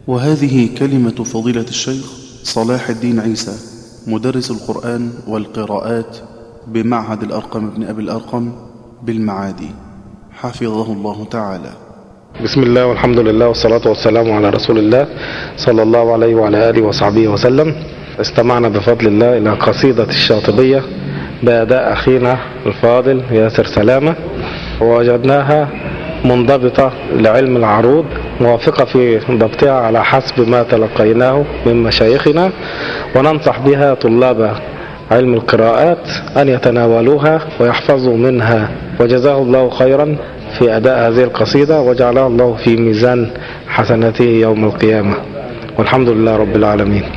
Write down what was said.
وهذه كلمة فضيلة الشيخ صلاح الدين عيسى، مدرس القرآن والقراءات بمعهد الأرقم بن أبي الأرقم بالمعادي، حفظه الله تعالى. بسم الله والحمد لله والصلاة والسلام على رسول الله صلى الله عليه وعلى آله وصحبه وسلم. استمعنا بفضل الله إلى قصيدة الشاطبية بأداء أخينا الفاضل ياسر سلامة، ووجدناها منضبطة لعلم العروض، موافقة في ضبطها على حسب ما تلقيناه من مشايخنا، وننصح بها طلاب علم القراءات أن يتناولوها ويحفظوا منها، وجزاه الله خيرا في أداء هذه القصيدة، وجعلها الله في ميزان حسناته يوم القيامة، والحمد لله رب العالمين.